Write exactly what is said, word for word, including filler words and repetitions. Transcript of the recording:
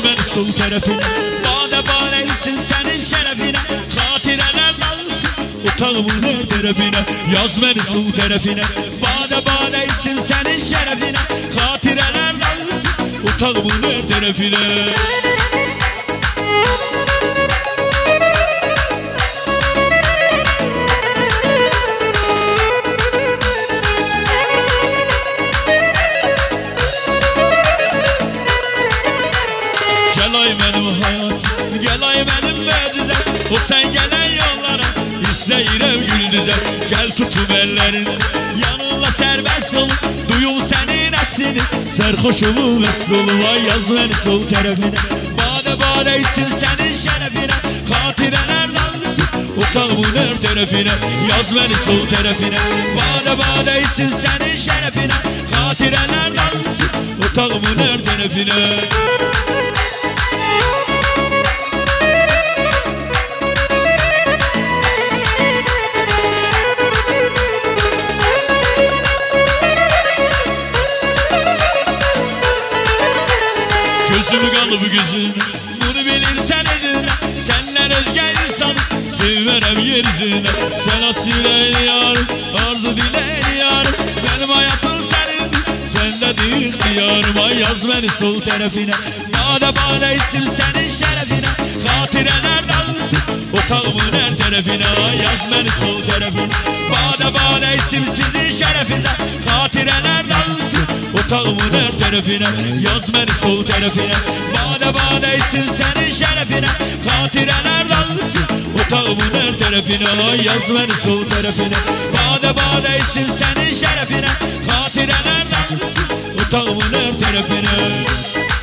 beni sol tərəfinə. Badə badə için sənin şərəfinə, xatirələr dalsın otağımın hər tərəfinə. Yaz məni sol tərəfinə. Badə badə için sənin şərəfinə, xatirələr dalsın otağımın hər tərəfinə. O sen gelen yollara istəyirəm güldüzə. Gel tutum ellerini yanınla serbest olun, duyum senin aksini, sərxoşumu mesl olum. Ay yaz beni sol tərəfinə. Badə badə için senin şərəfinə, xatirələr dalsın otağımın hər tərəfinə. Yaz beni sol tərəfinə. Badə badə için senin şərəfinə, xatirələr dalsın otağımın hər tərəfinə. Gözümü qalıb gözünə, bunu bilirsən edinə. Səndən özgə insanı sevmərəm yeryüzünə. Sən asilən yarım, arzu dilən yarım, mənim hayatım sənindir, səndədir ixtiyarım. Ay yaz məni sol tərəfinə. Badə badə için sənin şərəfinə, xatirələr dalsın otağımın hər tərəfinə. Ay yaz məni sol tərəfinə. Badə badə için sizin şərəfinə, xatirələr dalsın otağımın hər tərəfinə. Yaz məni sol tərəfinə. Badə badə için sənin şərəfinə, xatirələr dalsın otağımın hər tərəfinə. Ay yaz məni sol tərəfinə. Badə badə için sənin şərəfinə, xatirələr dalsın otağımın hər tərəfinə.